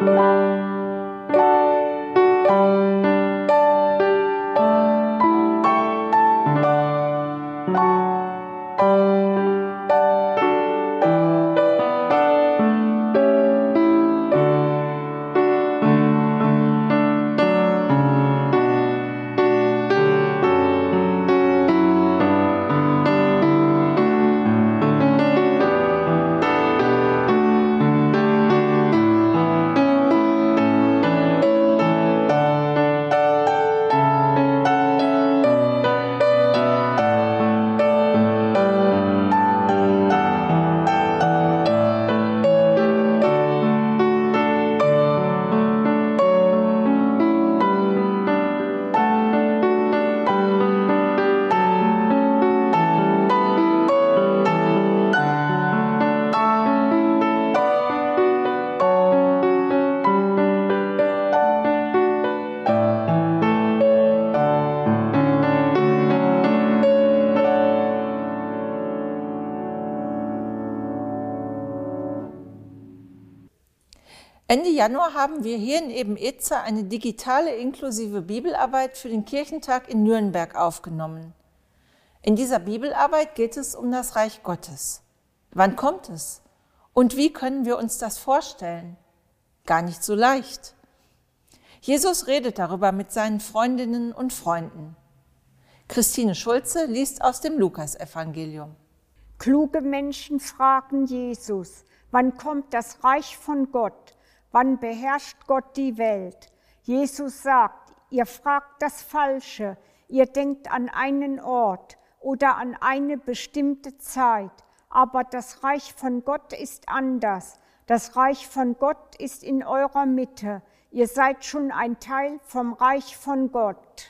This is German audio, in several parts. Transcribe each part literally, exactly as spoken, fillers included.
Ende Januar haben wir hier in Eben-Ezer eine digitale inklusive Bibelarbeit für den Kirchentag in Nürnberg aufgenommen. In dieser Bibelarbeit geht es um das Reich Gottes. Wann kommt es? Und wie können wir uns das vorstellen? Gar nicht so leicht. Jesus redet darüber mit seinen Freundinnen und Freunden. Christine Schulze liest aus dem Lukasevangelium. Kluge Menschen fragen Jesus, wann kommt das Reich von Gott? Wann beherrscht Gott die Welt? Jesus sagt, ihr fragt das Falsche, ihr denkt an einen Ort oder an eine bestimmte Zeit, aber das Reich von Gott ist anders. Das Reich von Gott ist in eurer Mitte. Ihr seid schon ein Teil vom Reich von Gott.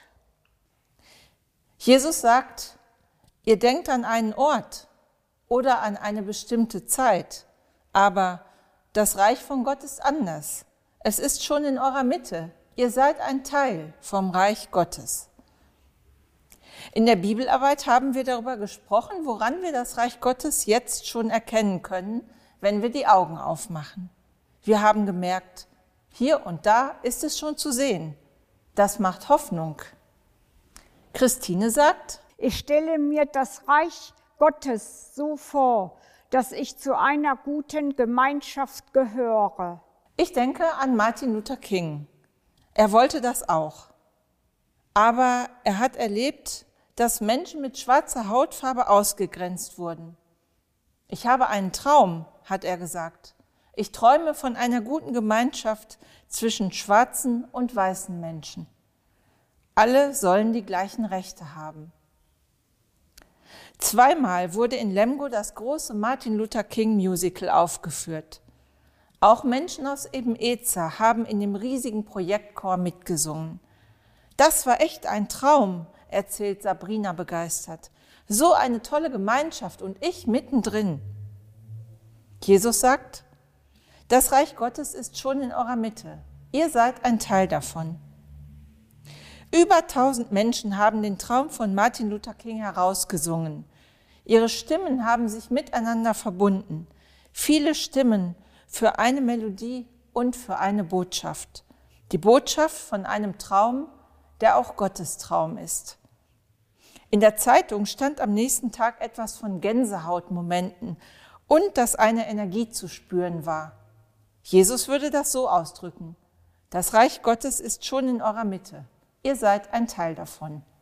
Jesus sagt, ihr denkt an einen Ort oder an eine bestimmte Zeit, aber das Reich von Gott ist anders. Es ist schon in eurer Mitte. Ihr seid ein Teil vom Reich Gottes. In der Bibelarbeit haben wir darüber gesprochen, woran wir das Reich Gottes jetzt schon erkennen können, wenn wir die Augen aufmachen. Wir haben gemerkt, hier und da ist es schon zu sehen. Das macht Hoffnung. Christine sagt, ich stelle mir das Reich Gottes so vor, dass ich zu einer guten Gemeinschaft gehöre. Ich denke an Martin Luther King. Er wollte das auch. Aber er hat erlebt, dass Menschen mit schwarzer Hautfarbe ausgegrenzt wurden. Ich habe einen Traum, hat er gesagt. Ich träume von einer guten Gemeinschaft zwischen schwarzen und weißen Menschen. Alle sollen die gleichen Rechte haben. Zweimal wurde in Lemgo das große Martin Luther King Musical aufgeführt. Auch Menschen aus Eben-Ezer haben in dem riesigen Projektchor mitgesungen. Das war echt ein Traum, erzählt Sabrina begeistert. So eine tolle Gemeinschaft und ich mittendrin. Jesus sagt, das Reich Gottes ist schon in eurer Mitte. Ihr seid ein Teil davon. Über tausend Menschen haben den Traum von Martin Luther King herausgesungen. Ihre Stimmen haben sich miteinander verbunden. Viele Stimmen für eine Melodie und für eine Botschaft. Die Botschaft von einem Traum, der auch Gottes Traum ist. In der Zeitung stand am nächsten Tag etwas von Gänsehautmomenten und dass eine Energie zu spüren war. Jesus würde das so ausdrücken. Das Reich Gottes ist schon in eurer Mitte. Ihr seid ein Teil davon.